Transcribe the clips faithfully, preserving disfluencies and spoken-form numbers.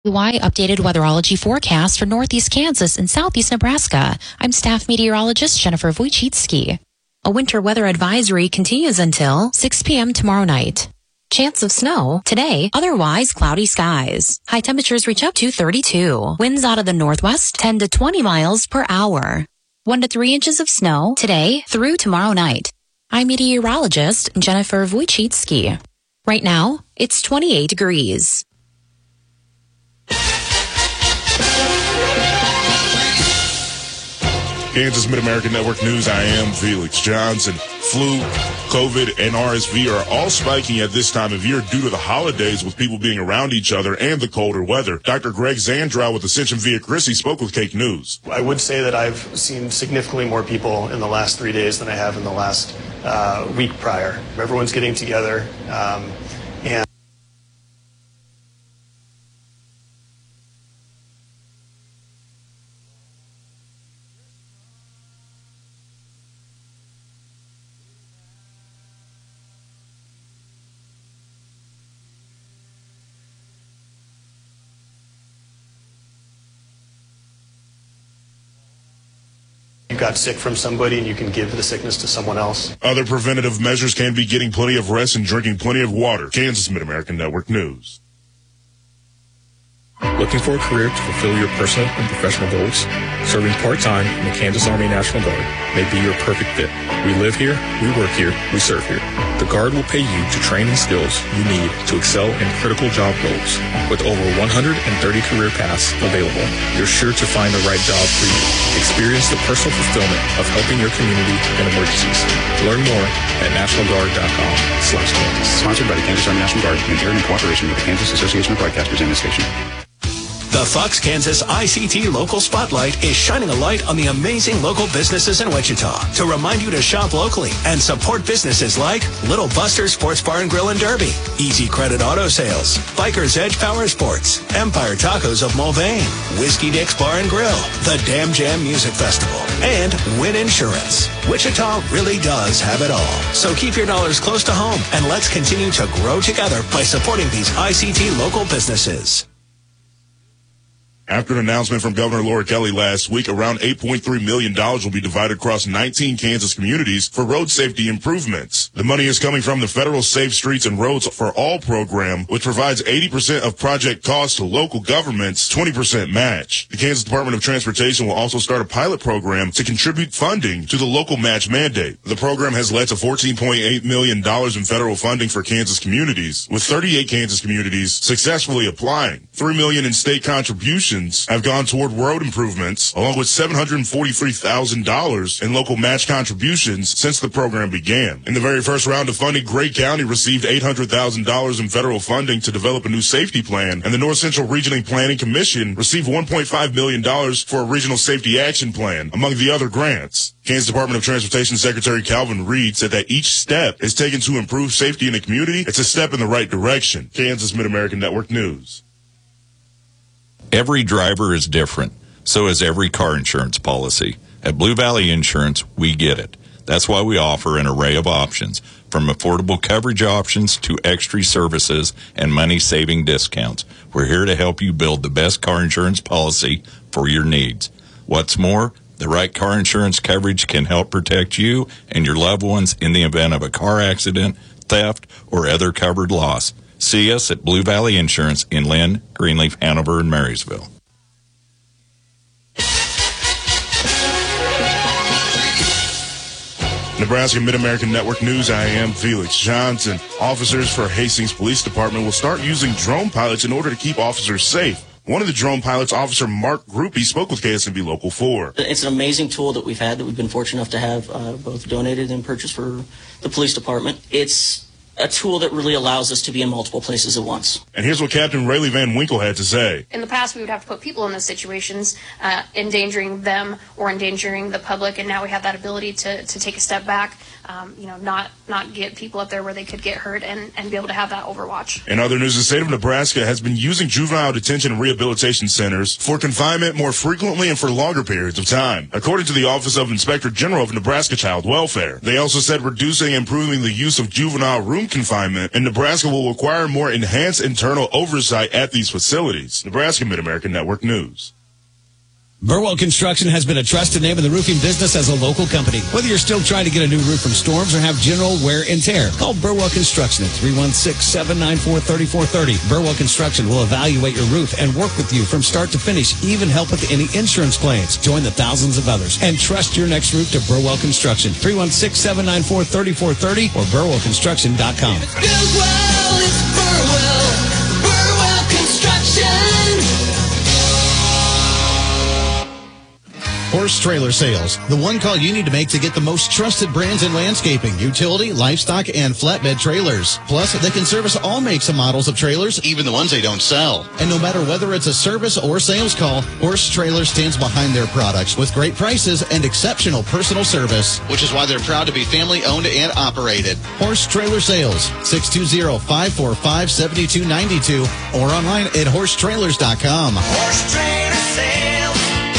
Y updated weatherology forecast for northeast Kansas and southeast Nebraska. I'm staff meteorologist Jennifer Wojcicki. A winter weather advisory continues until six p.m. tomorrow night. Chance of snow today, otherwise cloudy skies. High temperatures reach up to thirty-two. Winds out of the northwest ten to twenty miles per hour. one to three inches of snow today through tomorrow night. I'm meteorologist Jennifer Wojcicki. Right now, it's twenty-eight degrees. Kansas Mid-American Network News, I am Felix Johnson. Flu, COVID, and R S V are all spiking at this time of year due to the holidays with people being around each other and the colder weather. Doctor Greg Zandrow with Ascension Via Chrissy spoke with Cake News. I would say that I've seen significantly more people in the last three days than I have in the last uh, week prior. Everyone's getting together, um, and got sick from somebody and you can give the sickness to someone else. Other preventative measures can be getting plenty of rest and drinking plenty of water. Kansas Mid-American Network News. Looking for a career to fulfill your personal and professional goals? Serving part-time in the Kansas Army National Guard may be your perfect fit. We live here, we work here, we serve here. The Guard will pay you to train in skills you need to excel in critical job roles. With over one hundred thirty career paths available, you're sure to find the right job for you. Experience the personal fulfillment of helping your community in emergencies. Learn more at national guard dot com slash Kansas. Sponsored by the Kansas Army National Guard and aired in cooperation with the Kansas Association of Broadcasters and this station. The Fox Kansas I C T Local Spotlight is shining a light on the amazing local businesses in Wichita to remind you to shop locally and support businesses like Little Buster Sports Bar and Grill in Derby, Easy Credit Auto Sales, Biker's Edge Power Sports, Empire Tacos of Mulvane, Whiskey Dick's Bar and Grill, the Dam Jam Music Festival, and Win Insurance. Wichita really does have it all. So keep your dollars close to home and let's continue to grow together by supporting these I C T local businesses. After an announcement from Governor Laura Kelly last week, around eight point three million dollars will be divided across nineteen Kansas communities for road safety improvements. The money is coming from the federal Safe Streets and Roads for All program, which provides eighty percent of project costs to local governments, twenty percent match. The Kansas Department of Transportation will also start a pilot program to contribute funding to the local match mandate. The program has led to fourteen point eight million dollars in federal funding for Kansas communities, with thirty-eight Kansas communities successfully applying. three million dollars in state contributions have gone toward road improvements, along with seven hundred forty-three thousand dollars in local match contributions since the program began. In the very first round of funding, Gray County received eight hundred thousand dollars in federal funding to develop a new safety plan, and the North Central Regional Planning Commission received one point five million dollars for a regional safety action plan, among the other grants. Kansas Department of Transportation Secretary Calvin Reed said that each step is taken to improve safety in the community. It's a step in the right direction. Kansas Mid-American Network News. Every driver is different. So is every car insurance policy. At Blue Valley Insurance, we get it. That's why we offer an array of options, from affordable coverage options to extra services and money-saving discounts. We're here to help you build the best car insurance policy for your needs. What's more, the right car insurance coverage can help protect you and your loved ones in the event of a car accident, theft, or other covered loss. See us at Blue Valley Insurance in Lynn, Greenleaf, Hanover, and Marysville. Nebraska Mid-American Network News, I am Felix Johnson. Officers for Hastings Police Department will start using drone pilots in order to keep officers safe. One of the drone pilots, Officer Mark Groupie, spoke with K S M B Local four. It's an amazing tool that we've had, that we've been fortunate enough to have uh, both donated and purchased for the police department. It's a tool that really allows us to be in multiple places at once. And here's what Captain Rayleigh Van Winkle had to say. In the past, we would have to put people in those situations, uh, endangering them or endangering the public, and now we have that ability to, to take a step back, um, you know, not not get people up there where they could get hurt, and, and be able to have that overwatch. In other news, the state of Nebraska has been using juvenile detention and rehabilitation centers for confinement more frequently and for longer periods of time, according to the Office of Inspector General of Nebraska Child Welfare. They also said reducing and improving the use of juvenile room confinement, and Nebraska will require more enhanced internal oversight at these facilities. Nebraska Mid-American Network News. Burwell Construction has been a trusted name in the roofing business as a local company. Whether you're still trying to get a new roof from storms or have general wear and tear, call Burwell Construction at three one six, seven nine four, three four three zero. Burwell Construction will evaluate your roof and work with you from start to finish, even help with any insurance claims. Join the thousands of others and trust your next roof to Burwell Construction. three one six, seven nine four, three four three zero or burwell construction dot com. It's Burwell, it's Burwell, Burwell Construction. Horse Trailer Sales, the one call you need to make to get the most trusted brands in landscaping, utility, livestock, and flatbed trailers. Plus, they can service all makes and models of trailers, even the ones they don't sell. And no matter whether it's a service or sales call, Horse Trailer stands behind their products with great prices and exceptional personal service, which is why they're proud to be family-owned and operated. Horse Trailer Sales, six two zero, five four five, seven two nine two or online at horse trailers dot com. Horse Trailer Sales.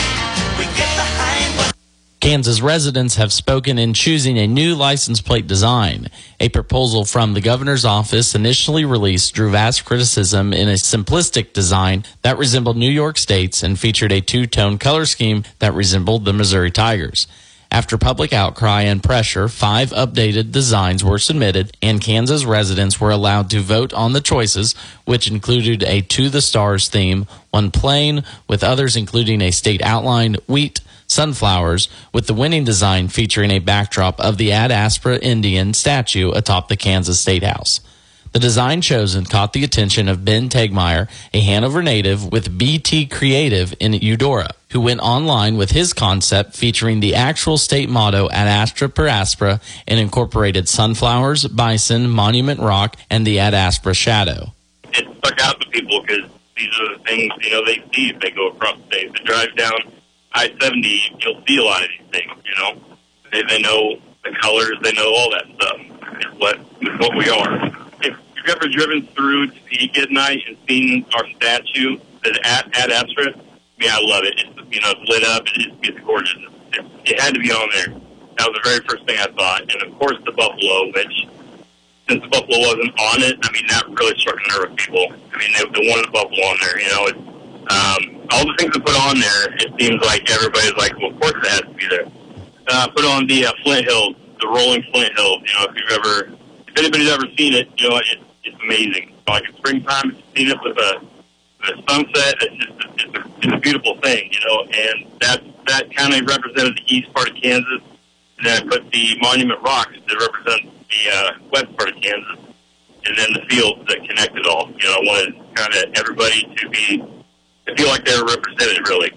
We get behind what Kansas residents have spoken in choosing a new license plate design. A proposal from the governor's office initially released drew vast criticism in a simplistic design that resembled New York State's and featured a two-tone color scheme that resembled the Missouri Tigers. After public outcry and pressure, five updated designs were submitted, and Kansas residents were allowed to vote on the choices, which included a To the Stars theme, one plain, with others including a state outline, wheat, sunflowers, with the winning design featuring a backdrop of the Ad Astra Indian statue atop the Kansas State House. The design chosen caught the attention of Ben Tegmeyer, a Hanover native with B T Creative in Eudora, who went online with his concept featuring the actual state motto Ad Astra per Aspera and incorporated sunflowers, bison, Monument Rock, and the Ad Astra shadow. It stuck out to people because these are the things, you know, they see if they go across the state. If they drive down I seventy, you'll see a lot of these things, you know. They, they know the colors, they know all that stuff. It's what, it's what we are. If you've ever driven through Topeka at night and seen our statue, the Ad, Ad Astra, I mean, I love it. It's, you know, it's lit up. It's, it's gorgeous. It, it had to be on there. That was the very first thing I thought. And, of course, the buffalo, which, since the buffalo wasn't on it, I mean, that really struck a nerve with people. I mean, they, they wanted the buffalo on there, you know. It's, um, all the things they put on there, it seems like everybody's like, well, of course it has to be there. Uh, put on the uh, Flint Hills, the rolling Flint Hills. You know, if you've ever, if anybody's ever seen it, you know, it's, it's amazing. Like in springtime, if you've seen it with a, with a sunset, it's just it's a, it's a beautiful thing, you know. And that that kind of represented the east part of Kansas. And then I put the Monument Rocks that represent the uh, west part of Kansas, and then the fields that connect it all. You know, I wanted kind of everybody to be to feel like they were represented, really.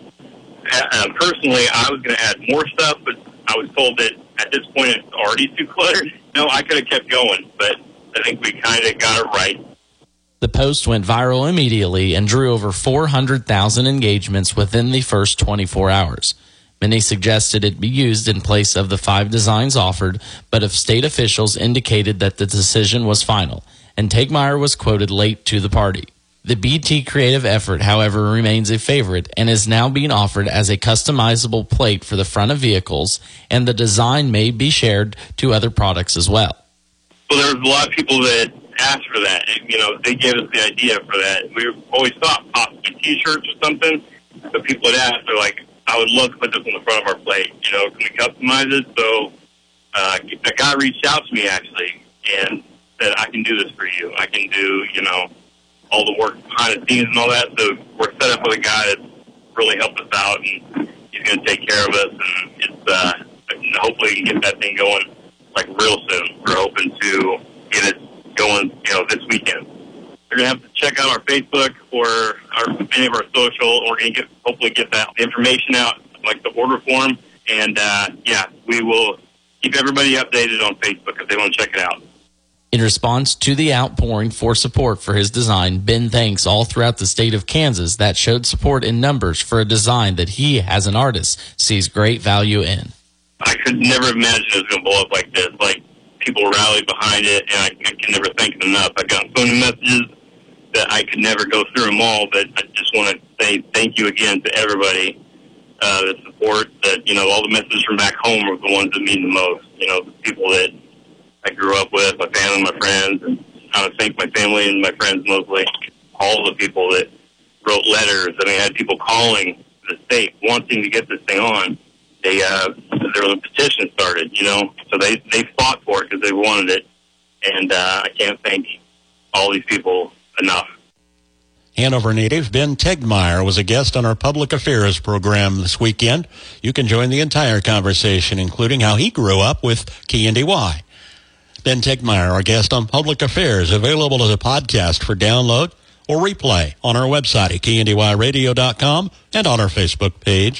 Uh, personally, I was going to add more stuff, but I was told that at this point it's already too cluttered. No, I could have kept going, but I think we kind of got it right. The post went viral immediately and drew over four hundred thousand engagements within the first twenty-four hours. Many suggested it be used in place of the five designs offered, but if state officials indicated that the decision was final, and Tegmeyer was quoted late to the party. The B T Creative effort, however, remains a favorite and is now being offered as a customizable plate for the front of vehicles, and the design may be shared to other products as well. Well, there was a lot of people that asked for that. You know, they gave us the idea for that. We always thought possibly T-shirts or something, but people had asked, they're like, I would love to put this on the front of our plate. You know, can we customize it? So uh, a guy reached out to me, actually, and said, I can do this for you. I can do, you know, all the work behind the scenes and all that. So we're set up with a guy that's really helped us out, and he's going to take care of us. And it's uh, hopefully we can get that thing going like real soon. We're hoping to get it going, you know, this weekend. You're going to have to check out our Facebook or our, any of our social. We're going to get hopefully get that information out, like the order form. And uh, yeah, we will keep everybody updated on Facebook if they want to check it out. In response to the outpouring for support for his design, Ben thanks all throughout the state of Kansas that showed support in numbers for a design that he, as an artist, sees great value in. I could never imagine it was going to blow up like this. Like, people rallied behind it, and I, I can never thank them enough. I got so many messages that I could never go through them all, but I just want to say thank you again to everybody uh, that support. That, you know, all the messages from back home are the ones that mean the most. You know, the people that I grew up with, my family, my friends, and I want to thank my family and my friends mostly, all the people that wrote letters. I mean, I had people calling the state wanting to get this thing on. They, uh, there was a petition started, you know, so they, they fought for it because they wanted it. And uh, I can't thank all these people enough. Hanover native Ben Tegmeyer was a guest on our public affairs program this weekend. You can join the entire conversation, including how he grew up with K N D Y. Ben Tegmeyer, our guest on public affairs, available as a podcast for download or replay on our website at K N D Y radio dot com and on our Facebook page.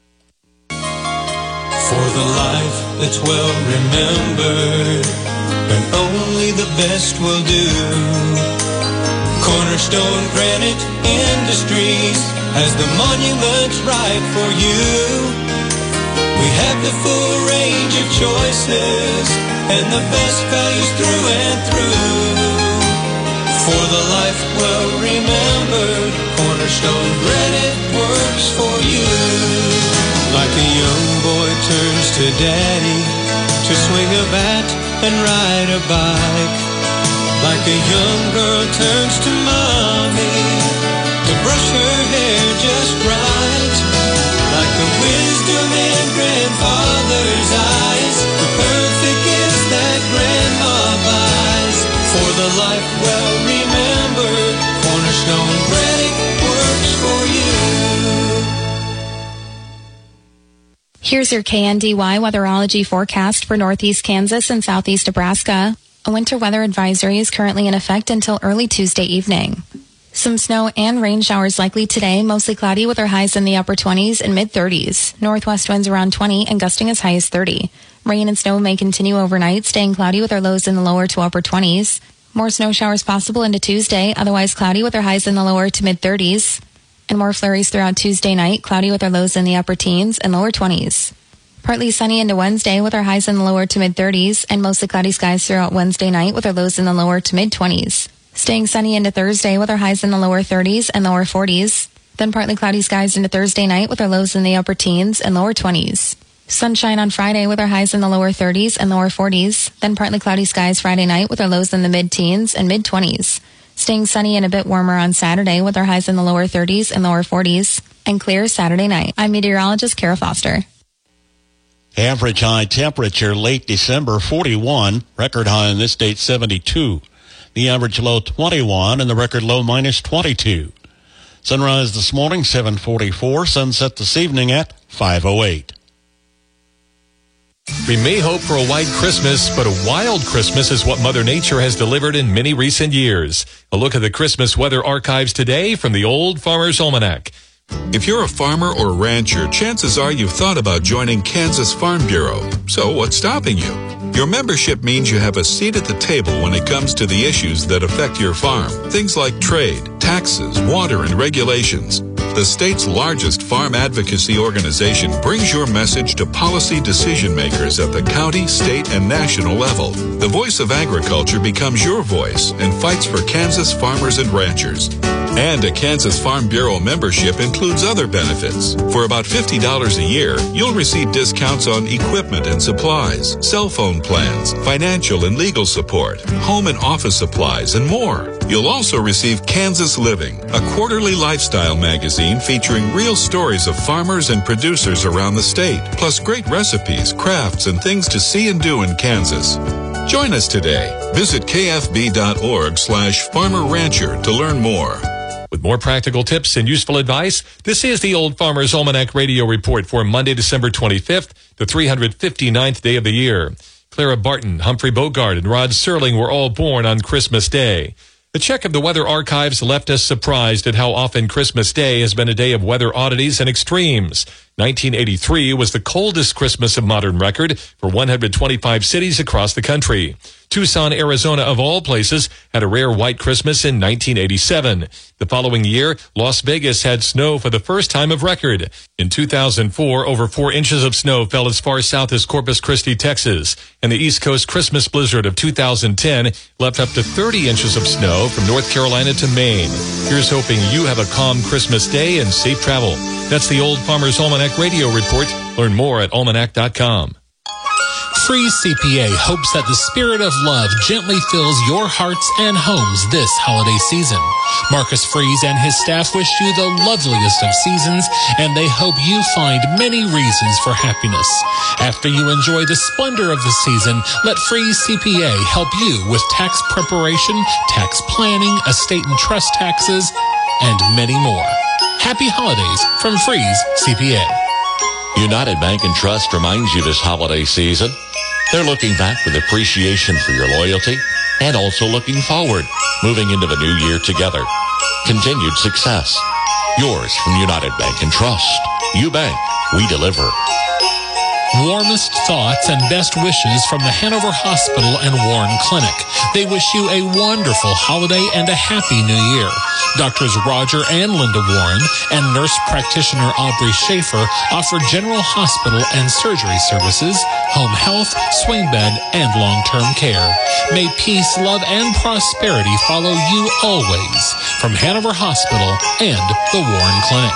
For the life that's well remembered, and only the best will do. Cornerstone Granite Industries has the monuments right for you. We have the full range of choices and the best values through and through. For the life well remembered, Cornerstone Granite works for you. Like a young boy turns to daddy to swing a bat and ride a bike. Like a young girl turns to mommy to brush her hair just right. Like the wisdom in grandfather's eyes, the perfect gifts that grandma buys. For the life well remembered, Cornerstone Granite works for you. Here's your K N D Y weatherology forecast for northeast Kansas and southeast Nebraska. A winter weather advisory is currently in effect until early Tuesday evening. Some snow and rain showers likely today, mostly cloudy with our highs in the upper twenties and mid-thirties. Northwest winds around twenty and gusting as high as thirty. Rain and snow may continue overnight, staying cloudy with our lows in the lower to upper twenties. More snow showers possible into Tuesday, otherwise cloudy with our highs in the lower to mid-thirties. And more flurries throughout Tuesday night, cloudy with our lows in the upper teens and lower twenties. Partly sunny into Wednesday with our highs in the lower to mid-thirties and mostly cloudy skies throughout Wednesday night with our lows in the lower to mid-twenties. Staying sunny into Thursday with our highs in the lower thirties and lower forties. Then partly cloudy skies into Thursday night with our lows in the upper teens and lower twenties. Sunshine on Friday with our highs in the lower thirties and lower forties. Then partly cloudy skies Friday night with our lows in the mid-teens and mid-twenties. Staying sunny and a bit warmer on Saturday with our highs in the lower thirties and lower forties. And clear Saturday night. I'm meteorologist Kara Foster. Average high temperature late December forty-one, record high in this date seventy-two. The average low twenty-one and the record low minus twenty-two. Sunrise this morning seven forty-four, sunset this evening at five oh eight. We may hope for a white Christmas, but a wild Christmas is what Mother Nature has delivered in many recent years. A look at the Christmas weather archives today from the Old Farmer's Almanac. If you're a farmer or rancher, chances are you've thought about joining Kansas Farm Bureau. So what's stopping you? Your membership means you have a seat at the table when it comes to the issues that affect your farm. Things like trade, taxes, water, and regulations. The state's largest farm advocacy organization brings your message to policy decision makers at the county, state, and national level. The voice of agriculture becomes your voice and fights for Kansas farmers and ranchers. And a Kansas Farm Bureau membership includes other benefits. For about fifty dollars a year, you'll receive discounts on equipment and supplies, cell phone plans, financial and legal support, home and office supplies, and more. You'll also receive Kansas Living, a quarterly lifestyle magazine featuring real stories of farmers and producers around the state, plus great recipes, crafts, and things to see and do in Kansas. Join us today. Visit kfb.org slash farmer rancher to learn more. With more practical tips and useful advice, this is the Old Farmer's Almanac Radio Report for Monday, December twenty-fifth, the three hundred fifty-ninth day of the year. Clara Barton, Humphrey Bogart, and Rod Serling were all born on Christmas Day. A check of the weather archives left us surprised at how often Christmas Day has been a day of weather oddities and extremes. nineteen eighty-three was the coldest Christmas of modern record for one hundred twenty-five cities across the country. Tucson, Arizona, of all places, had a rare white Christmas in nineteen eighty-seven. The following year, Las Vegas had snow for the first time of record. In two thousand four, over four inches of snow fell as far south as Corpus Christi, Texas. And the East Coast Christmas blizzard of two thousand ten left up to thirty inches of snow from North Carolina to Maine. Here's hoping you have a calm Christmas day and safe travel. That's the Old Farmer's Almanac Radio Report. Learn more at almanac dot com. Freeze C P A hopes that the spirit of love gently fills your hearts and homes this holiday season. Marcus Freeze and his staff wish you the loveliest of seasons, and they hope you find many reasons for happiness. After you enjoy the splendor of the season, let Freeze C P A help you with tax preparation, tax planning, estate and trust taxes, and many more. Happy holidays from Freeze C P A. United Bank and Trust reminds you this holiday season, they're looking back with appreciation for your loyalty and also looking forward, moving into the new year together. Continued success. Yours from United Bank and Trust. You bank, we deliver. Warmest thoughts and best wishes from the Hanover Hospital and Warren Clinic. They wish you a wonderful holiday and a happy new year. Doctors Roger and Linda Warren and nurse practitioner Aubrey Schaefer offer general hospital and surgery services, home health, swing bed, and long-term care. May peace, love, and prosperity follow you always from Hanover Hospital and the Warren Clinic.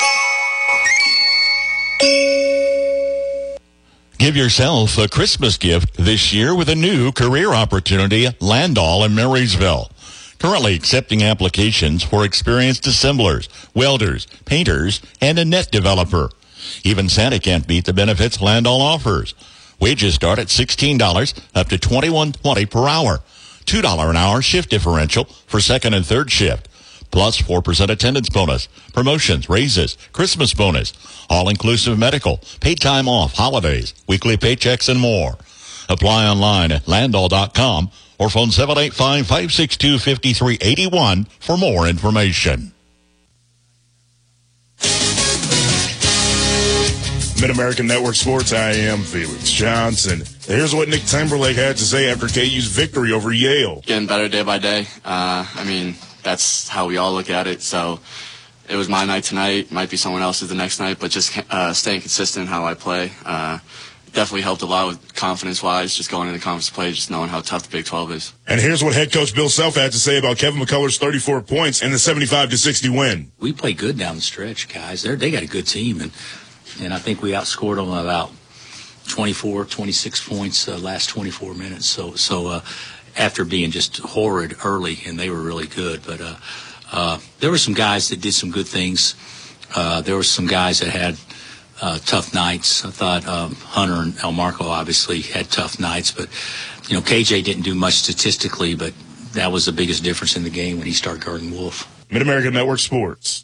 Give yourself a Christmas gift this year with a new career opportunity at Landall in Marysville. Currently accepting applications for experienced assemblers, welders, painters, and a net developer. Even Santa can't beat the benefits Landall offers. Wages start at sixteen dollars up to twenty-one twenty per hour. two dollars an hour shift differential for second and third shift. Plus four percent attendance bonus, promotions, raises, Christmas bonus, all-inclusive medical, paid time off, holidays, weekly paychecks, and more. Apply online at landall dot com or phone seven eight five, five six two, five three eight one for more information. Mid-American Network Sports, I am Felix Johnson. Here's what Nick Timberlake had to say after K U's victory over Yale. Getting better day by day. Uh, I mean, that's how we all look at it. So it was my night tonight. Might be someone else's the next night, but just uh, staying consistent in how I play uh, definitely helped a lot with confidence-wise, just going into conference play, just knowing how tough the Big twelve is. And here's what head coach Bill Self had to say about Kevin McCullough's thirty-four points and the seventy-five to sixty win. We play good down the stretch, guys. They're, they got a good team, and and I think we outscored them about twenty-four, twenty-six points uh, last twenty-four minutes. So so uh, after being just horrid early, and they were really good. But uh, uh, there were some guys that did some good things. Uh, there were some guys that had uh, tough nights. I thought um, Hunter and Elmarco obviously had tough nights, but you know K J didn't do much statistically, but that was the biggest difference in the game when he started guarding Wolf. Mid-American Network Sports.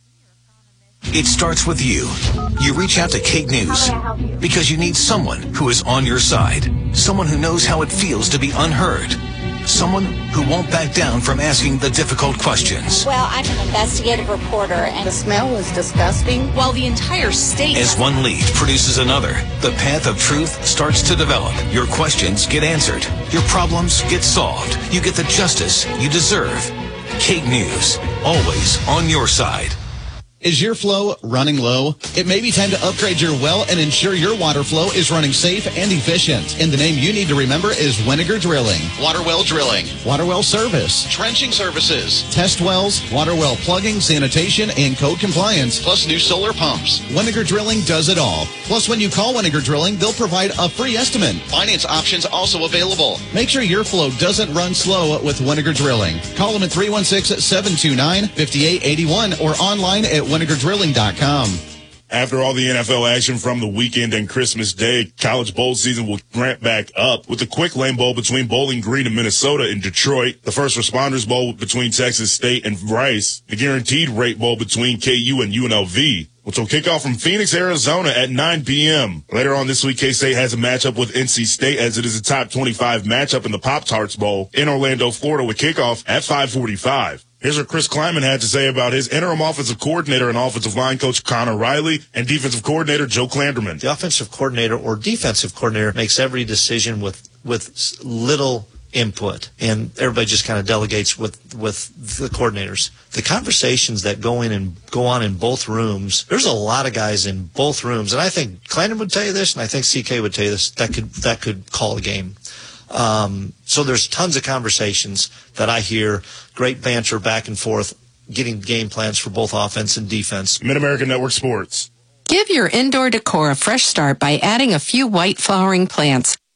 It starts with you. You reach out to Kate News because you need someone who is on your side. Someone who knows how it feels to be unheard. Someone who won't back down from asking the difficult questions. Well, I'm an investigative reporter, and the smell was disgusting. While the entire state... As one lead produces another, the path of truth starts to develop. Your questions get answered. Your problems get solved. You get the justice you deserve. Kate News, always on your side. Is your flow running low? It may be time to upgrade your well and ensure your water flow is running safe and efficient. And the name you need to remember is Winiger Drilling. Water well drilling. Water well service. Trenching services. Test wells, water well plugging, sanitation, and code compliance. Plus new solar pumps. Winiger Drilling does it all. Plus, when you call Winiger Drilling, they'll provide a free estimate. Finance options also available. Make sure your flow doesn't run slow with Winiger Drilling. Call them at three one six, seven two nine, five eight eight one or online at winiger drilling dot com. After all the N F L action from the weekend and Christmas Day, college bowl season will ramp back up with the Quick Lane Bowl between Bowling Green and Minnesota in Detroit, the First Responders Bowl between Texas State and Rice, the Guaranteed Rate Bowl between K U and U N L V, which will kick off from Phoenix, Arizona at nine p.m. Later on this week, K-State has a matchup with N C State as it is a top twenty-five matchup in the Pop-Tarts Bowl in Orlando, Florida with kickoff at five forty-five. Here's what Chris Kleiman had to say about his interim offensive coordinator and offensive line coach Connor Riley and defensive coordinator Joe Klanderman. The offensive coordinator or defensive coordinator makes every decision with with little input, and everybody just kind of delegates with with the coordinators. The conversations that go in and go on in both rooms, there's a lot of guys in both rooms, and I think Klanderman would tell you this, and I think C K would tell you this, that could that could call a game. Um, so there's tons of conversations that I hear, great banter back and forth, getting game plans for both offense and defense. Mid-American Network Sports. Give your indoor decor a fresh start by adding a few white flowering plants.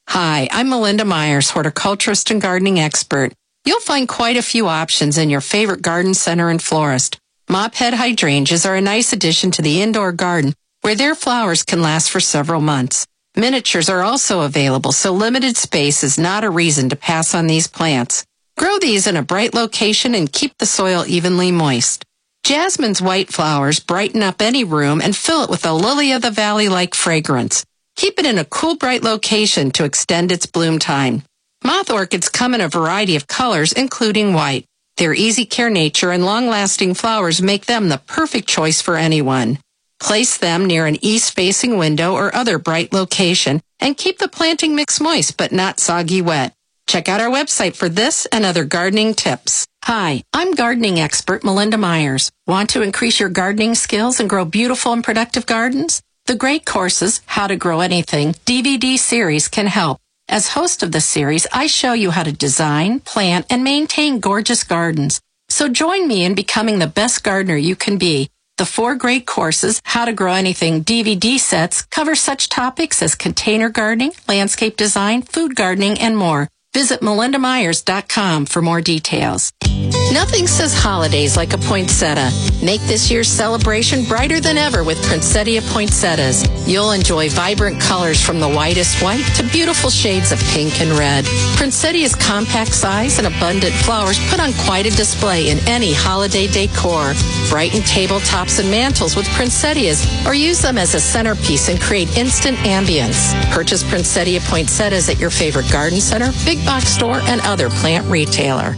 Hi, I'm Melinda Myers, horticulturist and gardening expert. You'll find quite a few options in your favorite garden center and florist. Mophead hydrangeas are a nice addition to the indoor garden where their flowers can last for several months. Miniatures are also available, so limited space is not a reason to pass on these plants. Grow these in a bright location and keep the soil evenly moist. Jasmine's white flowers brighten up any room and fill it with a lily-of-the-valley-like fragrance. Keep it in a cool, bright location to extend its bloom time. Moth orchids come in a variety of colors, including white. Their easy care nature and long-lasting flowers make them the perfect choice for anyone. Place them near an east-facing window or other bright location and keep the planting mix moist but not soggy wet. Check out our website for this and other gardening tips. Hi, I'm gardening expert Melinda Myers. Want to increase your gardening skills and grow beautiful and productive gardens? The Great Courses, How to Grow Anything D V D series can help. As host of the series, I show you how to design, plant, and maintain gorgeous gardens. So join me in becoming the best gardener you can be. The four Great Courses, How to Grow Anything D V D sets cover such topics as container gardening, landscape design, food gardening, and more. Visit melinda myers dot com for more details. Nothing says holidays like a poinsettia. Make this year's celebration brighter than ever with Poinsettia poinsettias. You'll enjoy vibrant colors from the whitest white to beautiful shades of pink and red. Poinsettia's compact size and abundant flowers put on quite a display in any holiday decor. Brighten tabletops and mantels with poinsettias or use them as a centerpiece and create instant ambience. Purchase Poinsettia poinsettias at your favorite garden center, big box store, and other plant retailer.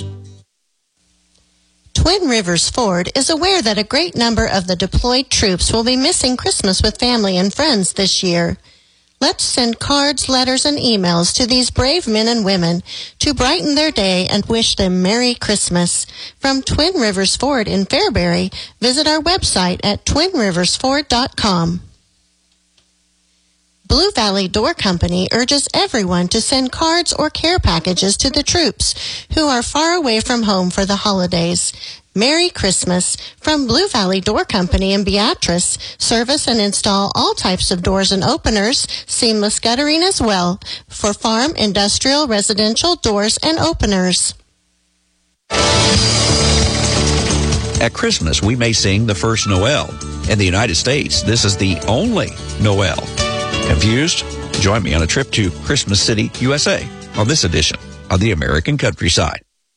Twin Rivers Ford is aware that a great number of the deployed troops will be missing Christmas with family and friends this year. Let's send cards, letters, and emails to these brave men and women to brighten their day and wish them Merry Christmas. From Twin Rivers Ford in Fairbury, visit our website at twin rivers ford dot com. Blue Valley Door Company urges everyone to send cards or care packages to the troops who are far away from home for the holidays. Merry Christmas from Blue Valley Door Company in Beatrice. Service and install all types of doors and openers, seamless guttering as well, for farm, industrial, residential doors and openers. At Christmas, we may sing the first Noel. In the United States, this is the only Noel. Confused? Join me on a trip to Christmas City, U S A on this edition of the American Countryside.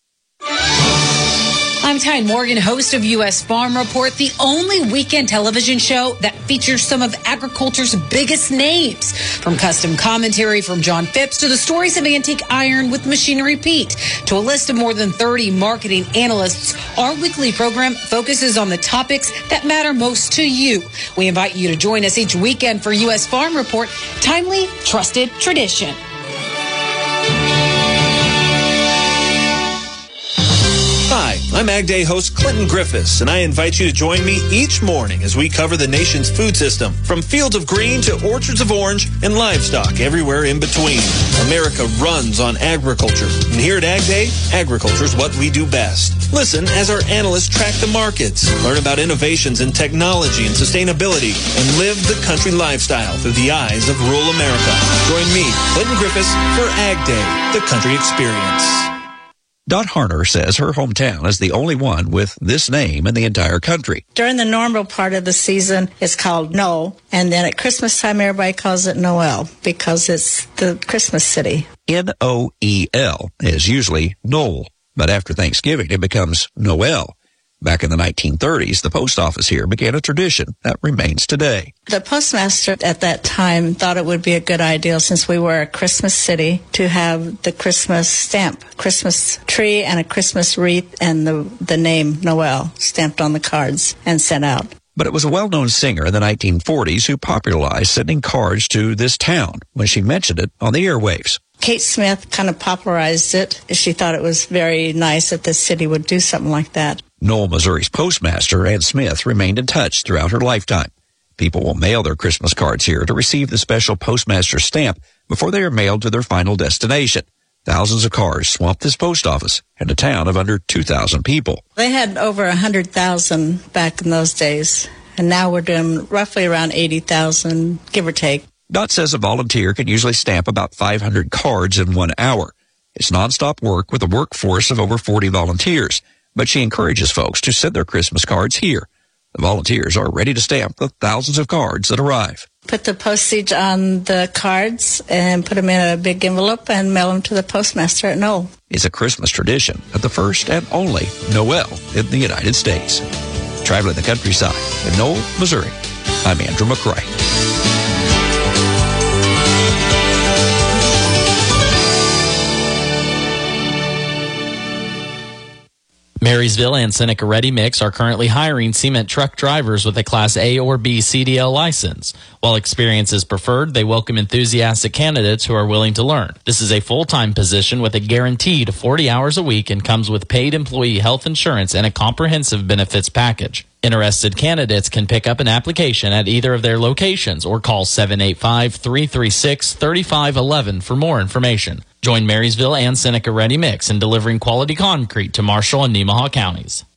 I'm Tyne Morgan, host of U S Farm Report, the only weekend television show that features some of agriculture's biggest names. From custom commentary from John Phipps to the stories of antique iron with Machinery Pete to a list of more than thirty marketing analysts, our weekly program focuses on the topics that matter most to you. We invite you to join us each weekend for U S Farm Report, timely, trusted tradition. Hi, I'm Ag Day host Clinton Griffiths, and I invite you to join me each morning as we cover the nation's food system, from fields of green to orchards of orange and livestock everywhere in between. America runs on agriculture, and here at Ag Day, agriculture is what we do best. Listen as our analysts track the markets, learn about innovations in technology and sustainability, and live the country lifestyle through the eyes of rural America. Join me, Clinton Griffiths, for Ag Day, the country experience. Dot Harner says her hometown is the only one with this name in the entire country. During the normal part of the season, it's called Noel, and then at Christmas time, everybody calls it Noel because it's the Christmas city. N O E L is usually Noel, but after Thanksgiving, it becomes Noel. Back in the nineteen thirties, the post office here began a tradition that remains today. The postmaster at that time thought it would be a good idea, since we were a Christmas city, to have the Christmas stamp, Christmas tree and a Christmas wreath and the, the name Noel stamped on the cards and sent out. But it was a well-known singer in the nineteen forties who popularized sending cards to this town when she mentioned it on the airwaves. Kate Smith kind of popularized it. She thought it was very nice that the city would do something like that. Knoll, Missouri's postmaster, Ann Smith, remained in touch throughout her lifetime. People will mail their Christmas cards here to receive the special postmaster stamp before they are mailed to their final destination. Thousands of cars swamped this post office in a town of under two thousand people. They had over one hundred thousand back in those days, and now we're doing roughly around eighty thousand, give or take. Dot says a volunteer can usually stamp about five hundred cards in one hour. It's nonstop work with a workforce of over forty volunteers, but she encourages folks to send their Christmas cards here. The volunteers are ready to stamp the thousands of cards that arrive. Put the postage on the cards and put them in a big envelope and mail them to the postmaster at Knoll. It's a Christmas tradition at the first and only Noel in the United States. Traveling the countryside in Knoll, Missouri, I'm Andrew McCray. Marysville and Seneca Ready Mix are currently hiring cement truck drivers with a Class A or B C D L license. While experience is preferred, they welcome enthusiastic candidates who are willing to learn. This is a full-time position with a guaranteed forty hours a week and comes with paid employee health insurance and a comprehensive benefits package. Interested candidates can pick up an application at either of their locations or call seven eight five, three three six, three five one one for more information. Join Marysville and Seneca Ready Mix in delivering quality concrete to Marshall and Nemaha counties.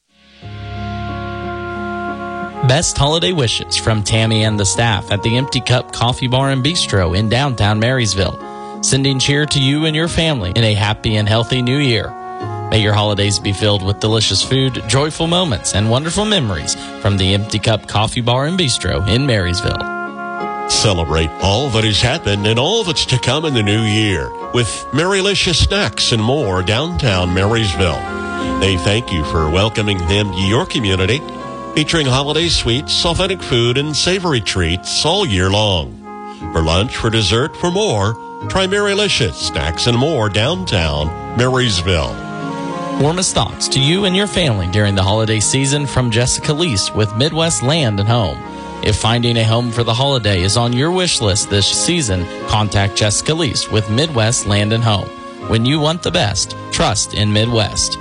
Best holiday wishes from Tammy and the staff at the Empty Cup Coffee Bar and Bistro in downtown Marysville. Sending cheer to you and your family in a happy and healthy new year. May your holidays be filled with delicious food, joyful moments, and wonderful memories from the Empty Cup Coffee Bar and Bistro in Marysville. Celebrate all that has happened and all that's to come in the new year with Marylicious Snacks and more downtown Marysville. They thank you for welcoming them to your community, featuring holiday sweets, authentic food, and savory treats all year long. For lunch, for dessert, for more, try Marylicious Snacks and more downtown Marysville. Warmest thoughts to you and your family during the holiday season from Jessica Lease with Midwest Land and Home. If finding a home for the holiday is on your wish list this season, contact Jessica Lease with Midwest Land and Home. When you want the best, trust in Midwest.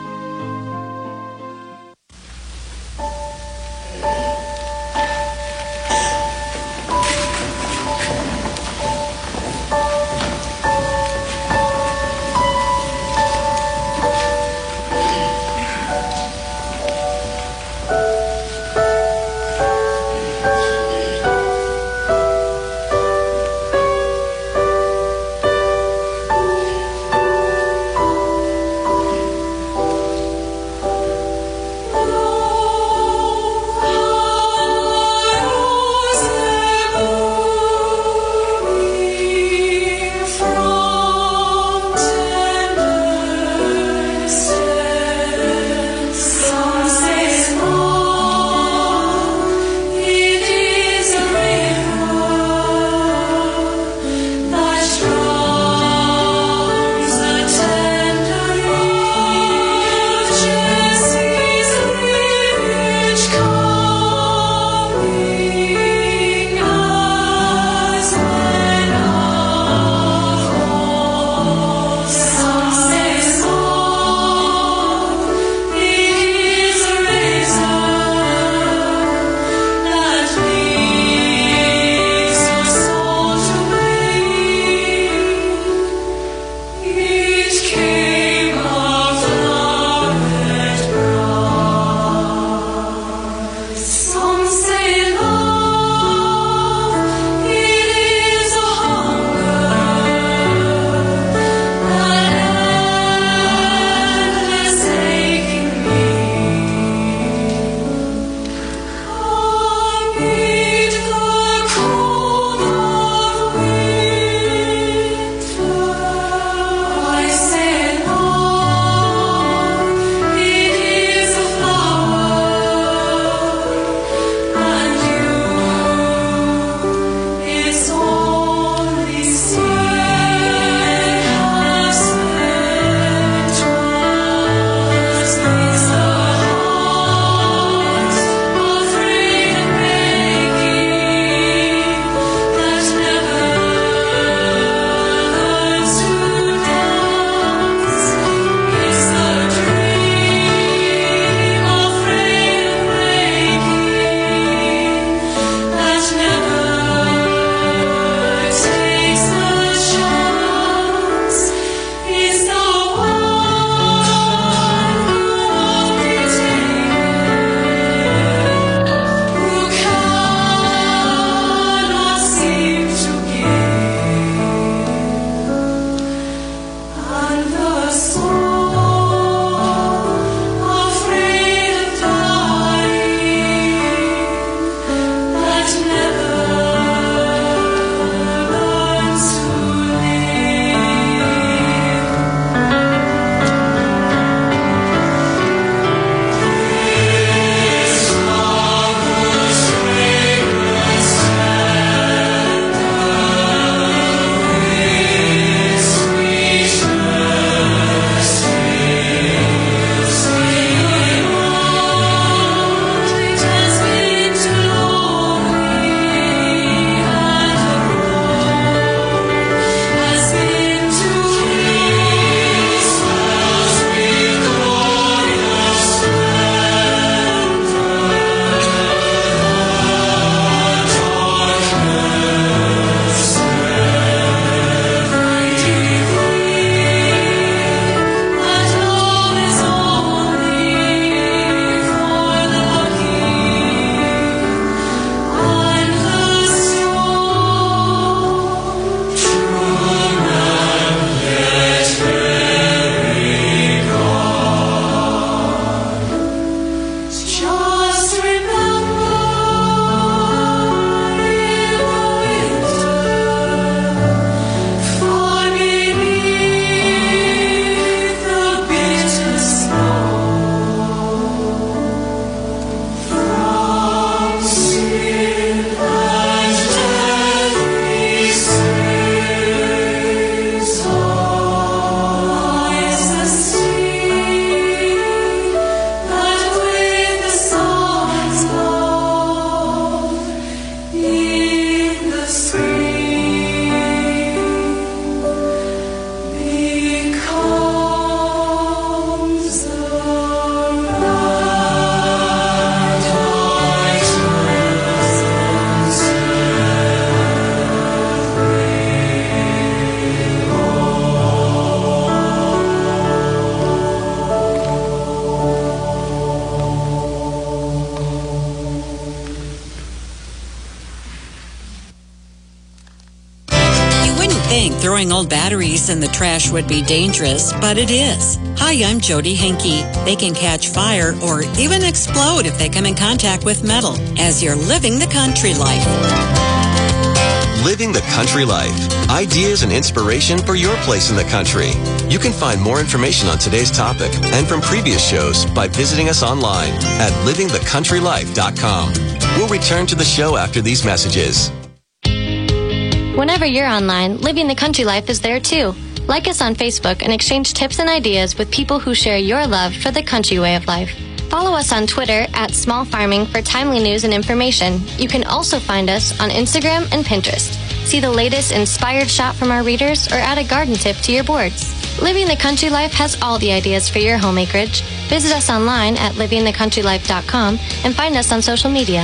think throwing old batteries in the trash would be dangerous, but it is. Hi, I'm Jody Henke. They can catch fire or even explode if they come in contact with metal, as you're living the country life. Living the Country Life. Ideas and inspiration for your place in the country. You can find more information on today's topic and from previous shows by visiting us online at living the country life dot com. We'll return to the show after these messages. Whenever you're online, Living the Country Life is there too. Like us on Facebook and exchange tips and ideas with people who share your love for the country way of life. Follow us on Twitter at Small Farming for timely news and information. You can also find us on Instagram and Pinterest. See the latest inspired shot from our readers or add a garden tip to your boards. Living the Country Life has all the ideas for your home acreage. Visit us online at living the country life dot com and find us on social media.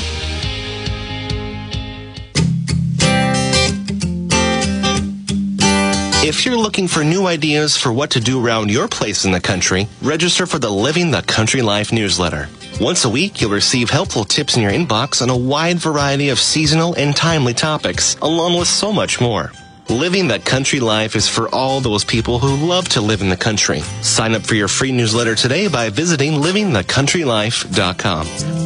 If you're looking for new ideas for what to do around your place in the country, register for the Living the Country Life newsletter. Once a week, you'll receive helpful tips in your inbox on a wide variety of seasonal and timely topics, along with so much more. Living the Country Life is for all those people who love to live in the country. Sign up for your free newsletter today by visiting living the country life dot com.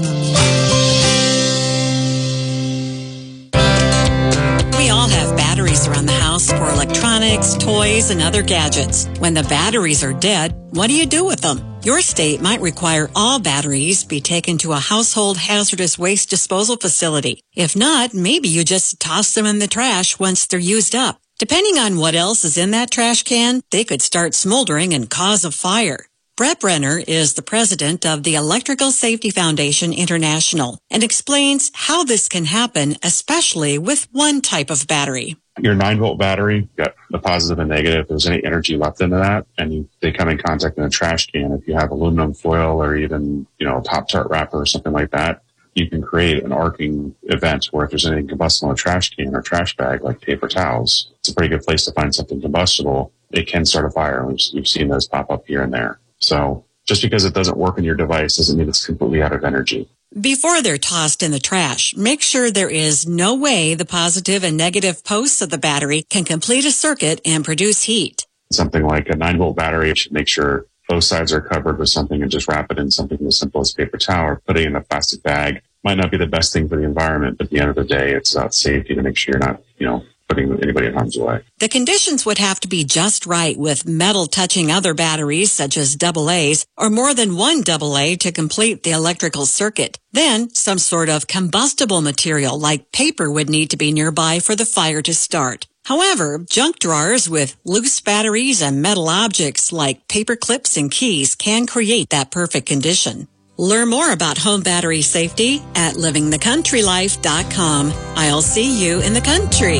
We all have batteries around the house for electronics, toys, and other gadgets. When the batteries are dead, what do you do with them? Your state might require all batteries be taken to a household hazardous waste disposal facility. If not, maybe you just toss them in the trash once they're used up. Depending on what else is in that trash can, they could start smoldering and cause a fire. Brett Brenner is the president of the Electrical Safety Foundation International and explains how this can happen, especially with one type of battery. Your nine volt battery, you've got the positive and negative. If there's any energy left into that and you, they come in contact in a trash can, if you have aluminum foil or even, you know, a Pop-Tart wrapper or something like that, you can create an arcing event where if there's anything combustible in a trash can or trash bag, like paper towels, it's a pretty good place to find something combustible. It can start a fire. We've, we've seen those pop up here and there. So just because it doesn't work in your device doesn't mean it's completely out of energy. Before they're tossed in the trash, make sure there is no way the positive and negative posts of the battery can complete a circuit and produce heat. Something like a nine volt battery, you should make sure both sides are covered with something and just wrap it in something as simple as paper towel or put it in a plastic bag. Might not be the best thing for the environment, but at the end of the day, it's about safety to make sure you're not, you know, putting anybody in harm's way. The conditions would have to be just right with metal touching other batteries such as double A's or more than one double A to complete the electrical circuit. Then some sort of combustible material like paper would need to be nearby for the fire to start. However, junk drawers with loose batteries and metal objects like paper clips and keys can create that perfect condition. Learn more about home battery safety at living the country life dot com. I'll see you in the country.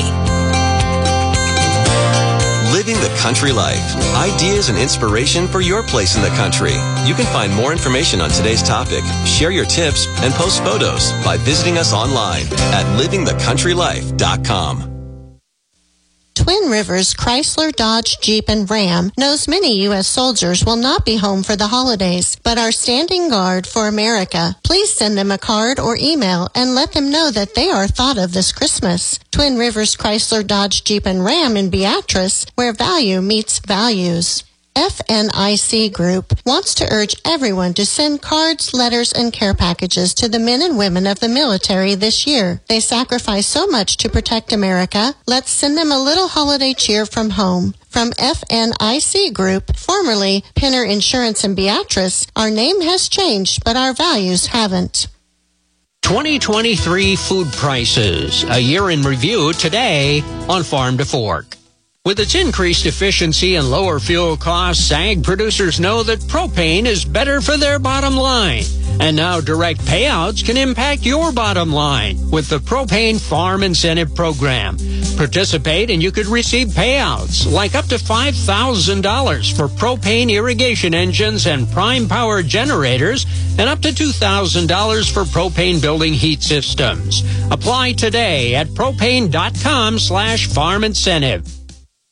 Living the Country Life. Ideas and inspiration for your place in the country. You can find more information on today's topic, share your tips, and post photos by visiting us online at living the country life dot com. Twin Rivers Chrysler, Dodge, Jeep, and Ram knows many U S soldiers will not be home for the holidays, but are standing guard for America. Please send them a card or email and let them know that they are thought of this Christmas. Twin Rivers Chrysler, Dodge, Jeep, and Ram in Beatrice, where value meets values. F N I C Group wants to urge everyone to send cards, letters, and care packages to the men and women of the military this year. They sacrifice so much to protect America. Let's send them a little holiday cheer from home. From F N I C Group, formerly Penner Insurance in Beatrice, our name has changed, but our values haven't. twenty twenty-three food prices, a year in review today on Farm to Fork. With its increased efficiency and lower fuel costs, ag producers know that propane is better for their bottom line. And now direct payouts can impact your bottom line with the Propane Farm Incentive Program. Participate and you could receive payouts like up to five thousand dollars for propane irrigation engines and prime power generators and up to two thousand dollars for propane building heat systems. Apply today at propane dot com slash farm incentive.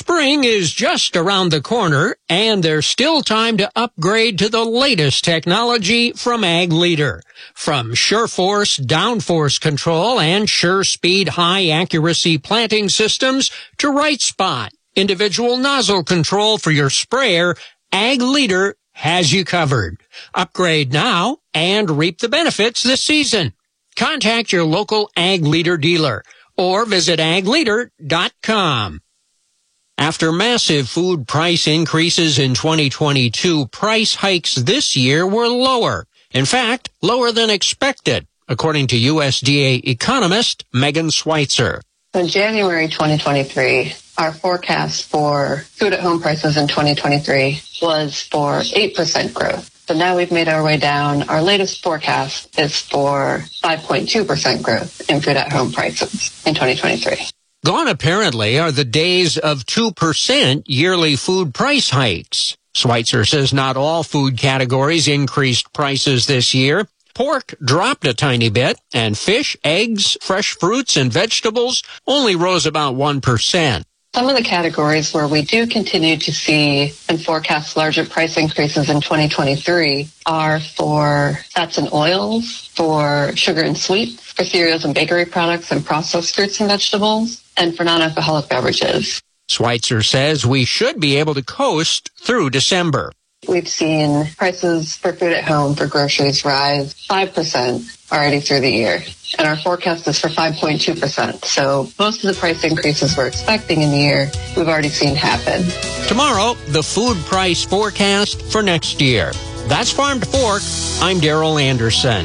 Spring is just around the corner, and there's still time to upgrade to the latest technology from Ag Leader. From SureForce downforce control and SureSpeed high-accuracy planting systems to Right Spot, individual nozzle control for your sprayer, Ag Leader has you covered. Upgrade now and reap the benefits this season. Contact your local Ag Leader dealer or visit ag leader dot com. After massive food price increases in twenty twenty-two, price hikes this year were lower. In fact, lower than expected, according to U S D A economist Megan Schweitzer. In January twenty twenty-three, our forecast for food at home prices in twenty twenty-three was for eight percent growth. So now we've made our way down. Our latest forecast is for five point two percent growth in food at home prices in twenty twenty-three. Gone, apparently, are the days of two percent yearly food price hikes. Schweitzer says not all food categories increased prices this year. Pork dropped a tiny bit, and fish, eggs, fresh fruits, and vegetables only rose about one percent. Some of the categories where we do continue to see and forecast larger price increases in twenty twenty-three are for fats and oils, for sugar and sweets, for cereals and bakery products and processed fruits and vegetables, and for non-alcoholic beverages. Schweitzer says we should be able to coast through December. We've seen prices for food at home for groceries rise five percent already through the year, and our forecast is for five point two percent. So most of the price increases we're expecting in the year, we've already seen happen. Tomorrow, the food price forecast for next year. That's Farm to Fork. I'm Daryl Anderson.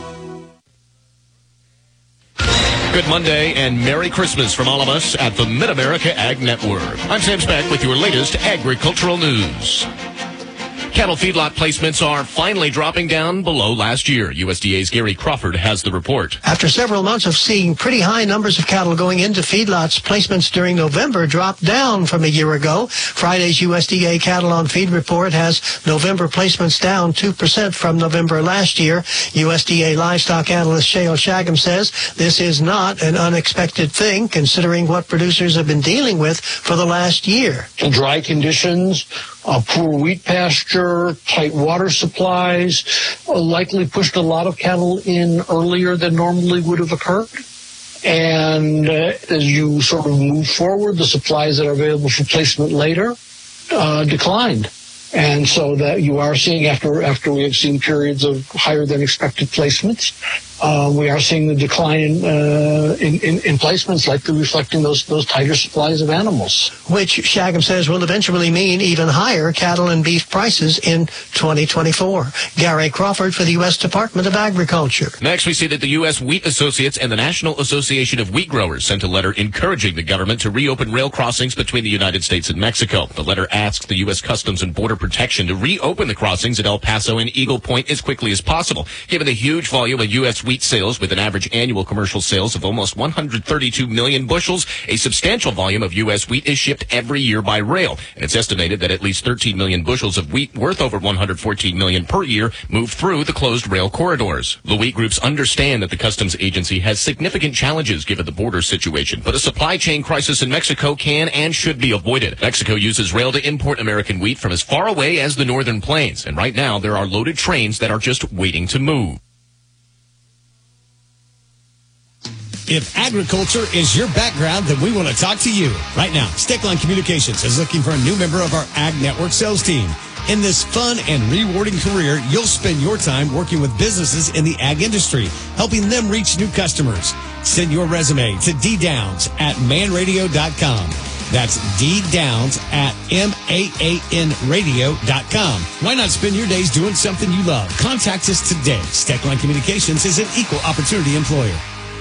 Good Monday and Merry Christmas from all of us at the Mid-America Ag Network. I'm Sam Speck with your latest agricultural news. Cattle feedlot placements are finally dropping down below last year. U S D A's Gary Crawford has the report. After several months of seeing pretty high numbers of cattle going into feedlots, placements during November dropped down from a year ago. Friday's U S D A Cattle on Feed report has November placements down two percent from November last year. U S D A livestock analyst Shale Shagam says this is not an unexpected thing, considering what producers have been dealing with for the last year. Dry conditions, Uh, poor wheat pasture, tight water supplies, uh, likely pushed a lot of cattle in earlier than normally would have occurred. And uh, as you sort of move forward, the supplies that are available for placement later uh, declined. And so that you are seeing, after after we have seen periods of higher than expected placements, uh, we are seeing the decline in, uh, in, in, in placements, likely reflecting those those tighter supplies of animals. Which Shagam says will eventually mean even higher cattle and beef prices in twenty twenty-four. Gary Crawford for the U S Department of Agriculture. Next, we see that the U S Wheat Associates and the National Association of Wheat Growers sent a letter encouraging the government to reopen rail crossings between the United States and Mexico. The letter asks the U S Customs and Border Protection to reopen the crossings at El Paso and Eagle Point as quickly as possible, given the huge volume of U S wheat sales with an average annual commercial sales of almost one hundred thirty-two million bushels. A substantial volume of U S wheat is shipped every year by rail, and it's estimated that at least thirteen million bushels of wheat worth over one hundred fourteen million per year move through the closed rail corridors. The wheat groups understand that the customs agency has significant challenges given the border situation, but a supply chain crisis in Mexico can and should be avoided. Mexico uses rail to import American wheat from as far away as the northern plains, and right now there are loaded trains that are just waiting to move. If agriculture is your background, then we want to talk to you. Right now, Stickline Communications is looking for a new member of our Ag Network sales team. In this fun and rewarding career, you'll spend your time working with businesses in the ag industry, helping them reach new customers. Send your resume to d downs at man radio dot com. That's D Downs at M A A N radio dot com. Why not spend your days doing something you love? Contact us today. Stickline Communications is an equal opportunity employer.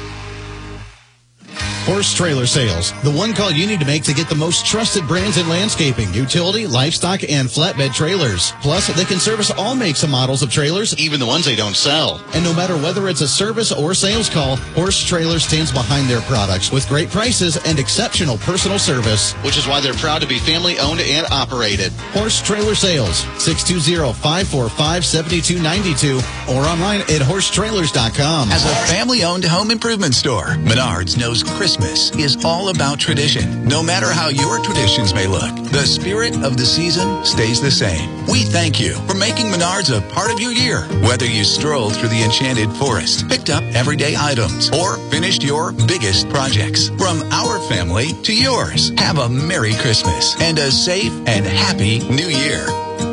Horse Trailer Sales, the one call you need to make to get the most trusted brands in landscaping, utility, livestock, and flatbed trailers. Plus, they can service all makes and models of trailers, even the ones they don't sell. And no matter whether it's a service or sales call, Horse Trailer stands behind their products with great prices and exceptional personal service, which is why they're proud to be family-owned and operated. Horse Trailer Sales, six two zero, five four five, seven two nine two, or online at horse trailers dot com. As a family-owned home improvement store, Menards knows Christmas Christmas is all about tradition. No matter how your traditions may look, the spirit of the season stays the same. We thank you for making Menards a part of your year. Whether you strolled through the enchanted forest, picked up everyday items, or finished your biggest projects. From our family to yours, have a Merry Christmas and a safe and happy New Year.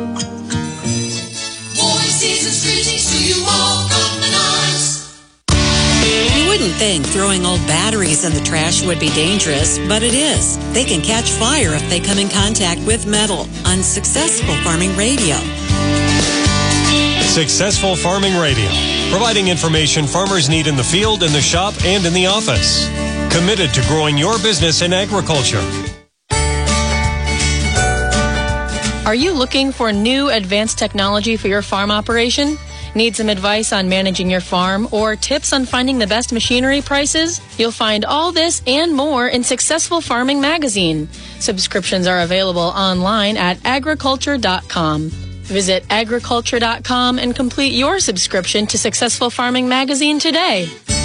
Season's greetings to you all from Menards. You wouldn't think throwing old batteries in the trash would be dangerous, but it is. They can catch fire if they come in contact with metal. On Successful Farming Radio. Successful Farming Radio, providing information farmers need in the field, in the shop, and in the office. Committed to growing your business in agriculture. Are you looking for new advanced technology for your farm operation? Need some advice on managing your farm or tips on finding the best machinery prices? You'll find all this and more in Successful Farming Magazine. Subscriptions are available online at agriculture dot com. Visit agriculture dot com and complete your subscription to Successful Farming Magazine today.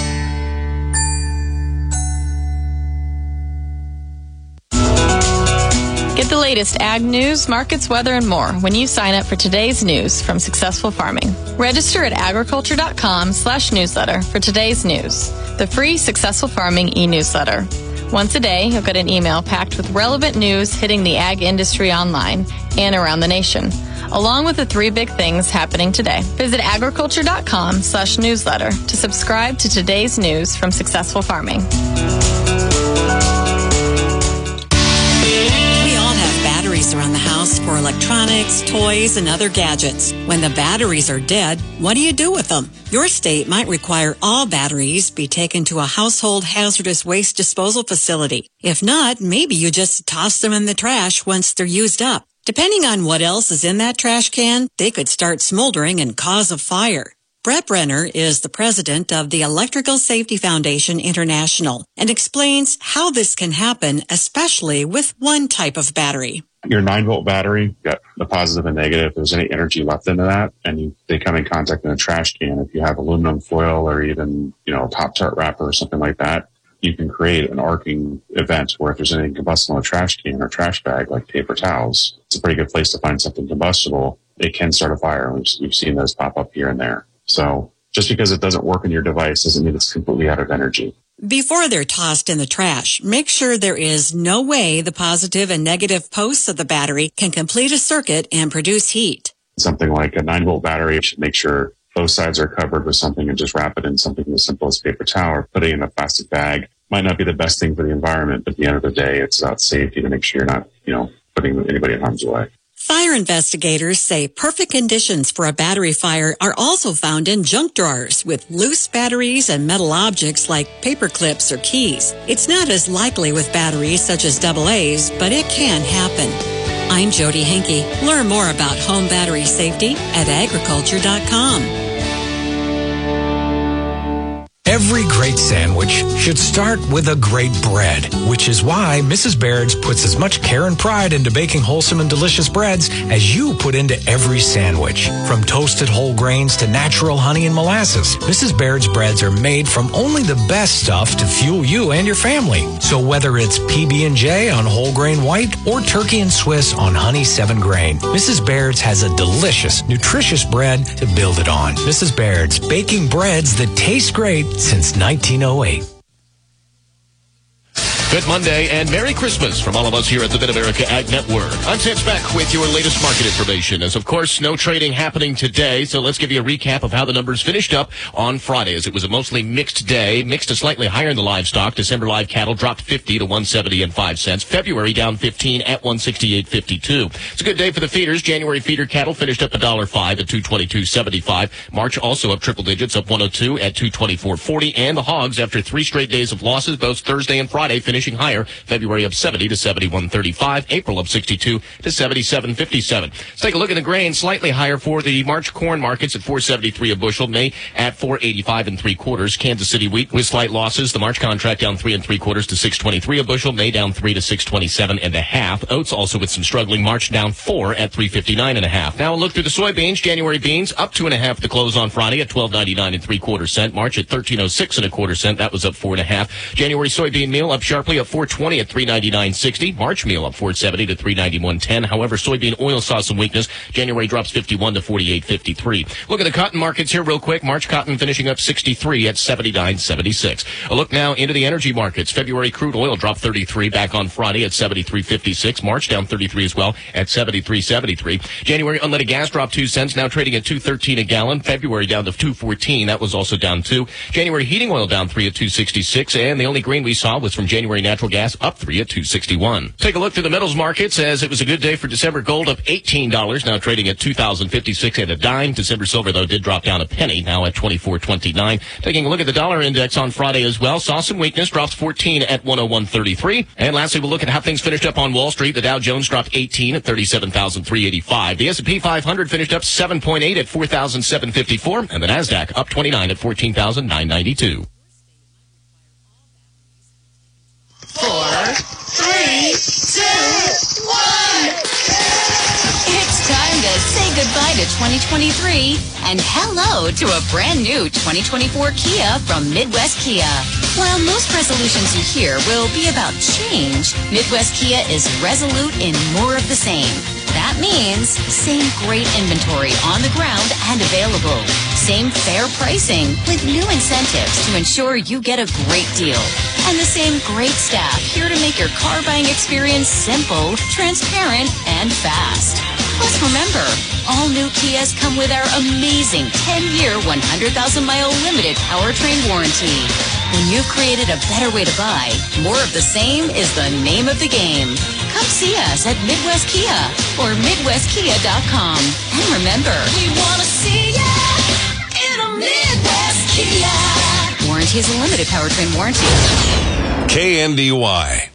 Get the latest ag news, markets, weather, and more when you sign up for today's news from Successful Farming. Register at agriculture dot com slash newsletter for today's news, the free Successful Farming e-newsletter. Once a day, you'll get an email packed with relevant news hitting the ag industry online and around the nation, along with the three big things happening today. Visit agriculture dot com slash newsletter to subscribe to today's news from Successful Farming. Around the house for electronics, toys, and other gadgets. When the batteries are dead, what do you do with them? Your state might require all batteries be taken to a household hazardous waste disposal facility. If not, maybe you just toss them in the trash once they're used up. Depending on what else is in that trash can, they could start smoldering and cause a fire. Brett Brenner is the president of the Electrical Safety Foundation International and explains how this can happen, especially with one type of battery. Your nine volt battery, got the positive and negative. If there's any energy left into that and you, they come in contact in a trash can, if you have aluminum foil or even, you know, a Pop-Tart wrapper or something like that, you can create an arcing event where if there's any combustible in a trash can or trash bag, like paper towels, it's a pretty good place to find something combustible. It can start a fire. We've, we've seen those pop up here and there. So just because it doesn't work in your device doesn't mean it's completely out of energy. Before they're tossed in the trash, make sure there is no way the positive and negative posts of the battery can complete a circuit and produce heat. Something like a nine volt battery, you should make sure both sides are covered with something and just wrap it in something as simple as paper towel or put it in a plastic bag. Might not be the best thing for the environment, but at the end of the day, it's about safety to make sure you're not, you know, putting anybody in harm's way. Fire investigators say perfect conditions for a battery fire are also found in junk drawers with loose batteries and metal objects like paper clips or keys. It's not as likely with batteries such as double A's, but it can happen. I'm Jody Henke. Learn more about home battery safety at agriculture dot com. Every great sandwich should start with a great bread, which is why Missus Baird's puts as much care and pride into baking wholesome and delicious breads as you put into every sandwich. From toasted whole grains to natural honey and molasses, Missus Baird's breads are made from only the best stuff to fuel you and your family. So whether it's P B and J on whole grain white or turkey and Swiss on honey seven grain, Missus Baird's has a delicious, nutritious bread to build it on. Missus Baird's, baking breads that taste great since nineteen oh eight. Good Monday and Merry Christmas from all of us here at the Mid-America Ag Network. I'm Sam Speck with your latest market information. As of course, no trading happening today, so let's give you a recap of how the numbers finished up on Friday, as it was a mostly mixed day, mixed to slightly higher in the livestock. December live cattle dropped fifty to one seventy and five cents. February down fifteen at one sixty-eight fifty-two. It's a good day for the feeders. January feeder cattle finished up one dollar five at two twenty-two seventy-five. March also up triple digits, up one oh two at two twenty-four forty. And the hogs, after three straight days of losses, both Thursday and Friday, finished finishing higher. February up seventy to seventy-one thirty-five. April up sixty-two to seventy-seven fifty-seven. Let's take a look at the grain. Slightly higher for the March corn markets at four seventy-three a bushel. May at four eighty-five and three quarters. Kansas City wheat with slight losses. The March contract down three and three quarters to six twenty-three a bushel. May down three to six twenty-seven and a half. Oats also with some struggling. March down four at three fifty-nine and a half. Now a look through the soybeans. January beans up two and a half to close on Friday at twelve ninety-nine and three quarter cent. March at thirteen oh six and a quarter cent. That was up four and a half. January soybean meal up sharply at four twenty at three ninety-nine sixty. March meal up four seventy to three ninety-one ten. However, soybean oil saw some weakness. January drops fifty-one to forty-eight fifty-three. Look at the cotton markets here real quick. March cotton finishing up sixty-three at seventy-nine seventy-six. A look now into the energy markets. February crude oil dropped thirty-three back on Friday at seventy-three fifty-six. March down thirty-three as well at seventy-three seventy-three. January unleaded gas dropped two cents, now trading at two thirteen a gallon. February down to two fourteen. That was also down two. January heating oil down three at two sixty-six, and the only green we saw was from January natural gas up three at two sixty-one. Take a look through the metals markets as it was a good day for December gold up eighteen dollars, now trading at two thousand fifty-six and a dime. December silver though did drop down a penny, now at twenty-four twenty-nine. Taking a look at the dollar index on Friday as well, saw some weakness, drops fourteen at one oh one thirty-three. And lastly, we'll look at how things finished up on Wall Street. The Dow Jones dropped eighteen at thirty-seven thousand three hundred eighty-five. The S and P five hundred finished up seven point eight at four thousand seven hundred fifty-four, and the Nasdaq up twenty-nine at fourteen thousand nine hundred ninety-two. Four, three, two, one. It's time to say goodbye to twenty twenty-three and hello to a brand new twenty twenty-four Kia from Midwest Kia. While most resolutions you hear will be about change, Midwest Kia is resolute in more of the same. That means same great inventory on the ground and available. Same fair pricing with new incentives to ensure you get a great deal. And the same great staff here to make your car buying experience simple, transparent, and fast. Plus remember, all new Kias come with our amazing ten-year, one hundred thousand mile limited powertrain warranty. When you've created a better way to buy, more of the same is the name of the game. Come see us at Midwest Kia or midwest kia dot com. And remember, We want to see ya in a Midwest Kia. warranty is a limited powertrain warranty. K N D Y.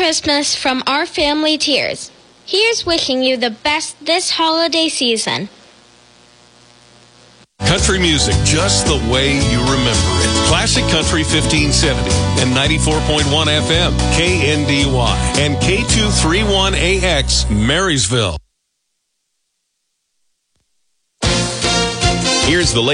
Christmas from our family Tears. Here's wishing you the best this holiday season. Country music just the way you remember it. Classic Country fifteen seventy and ninety-four point one F M, K N D Y, and K two thirty-one A X, Marysville. Here's the latest.